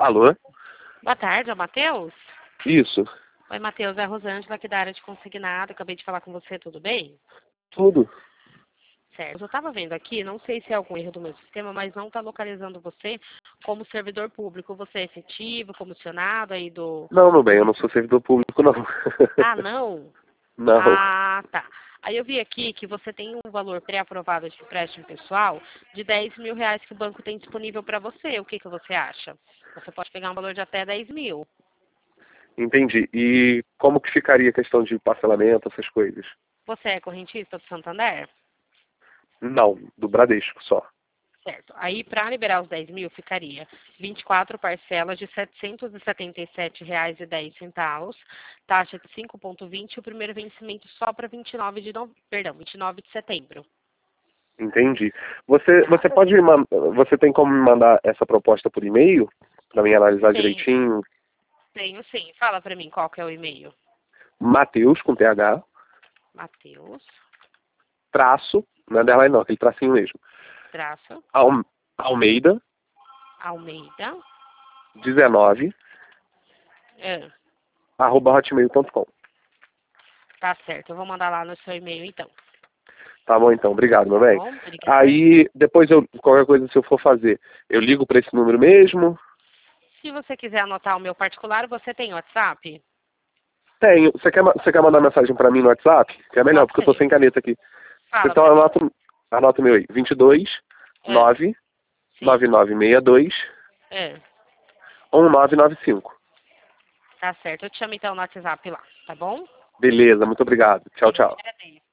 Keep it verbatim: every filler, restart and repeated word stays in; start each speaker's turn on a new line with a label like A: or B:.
A: Alô?
B: Boa tarde, é o Matheus?
A: Isso.
B: Oi, Matheus, é a Rosângela aqui da área de consignado. Acabei de falar com você, tudo bem?
A: Tudo.
B: Certo. Eu estava vendo aqui, não sei se é algum erro do meu sistema, mas não está localizando você como servidor público. Você é efetivo, comissionado aí do...
A: Não, meu bem,
B: do...
A: eu não sou servidor público, não.
B: Ah, não?
A: Não.
B: Ah, tá. Aí eu vi aqui que você tem um valor pré-aprovado de empréstimo pessoal de dez mil reais que o banco tem disponível para você. O que, que você acha? Você pode pegar um valor de até dez mil.
A: Entendi. E como que ficaria a questão de parcelamento, essas coisas?
B: Você é correntista do Santander?
A: Não, do Bradesco só.
B: Certo. Aí, para liberar os dez mil, ficaria vinte e quatro parcelas de setecentos e setenta e sete reais e dez centavos, taxa de cinco vírgula vinte e o primeiro vencimento só para vinte e nove de no... perdão, vinte e nove de setembro.
A: Entendi. Você,
B: Tá?
A: você pode me man- você tem como me mandar essa proposta por e-mail? Para mim analisar
B: Tem,
A: direitinho?
B: tenho sim. Fala para mim qual que é o e-mail.
A: Mateus, com T H,
B: Matheus,
A: traço, não é underline não, aquele tracinho mesmo.
B: traço,
A: Al- Almeida,
B: Almeida,
A: dezenove,
B: é,
A: arroba hotmail ponto com.
B: tá certo. Eu vou mandar lá no seu e-mail então.
A: Tá bom então, obrigado, meu
B: Tá
A: bem.
B: bom? Obrigada.
A: Aí, depois eu, qualquer coisa se eu for fazer, eu ligo para esse número mesmo?
B: Se você quiser anotar o meu particular, você tem WhatsApp?
A: Tenho. Você quer, ma- você quer mandar mensagem para mim no WhatsApp? Que é melhor,
B: Pode
A: porque eu tô
B: ser.
A: sem caneta aqui.
B: Fala
A: Então
B: para mim.
A: anota, anota o meu aí. vinte e dois,
B: É,
A: nove,
B: sim.
A: nove nove seis dois,
B: É.
A: um nove nove cinco.
B: Tá certo. Eu te chamo então no WhatsApp lá, tá bom?
A: Beleza, muito obrigado. Tchau,
B: Eu que
A: tchau.
B: agradeço.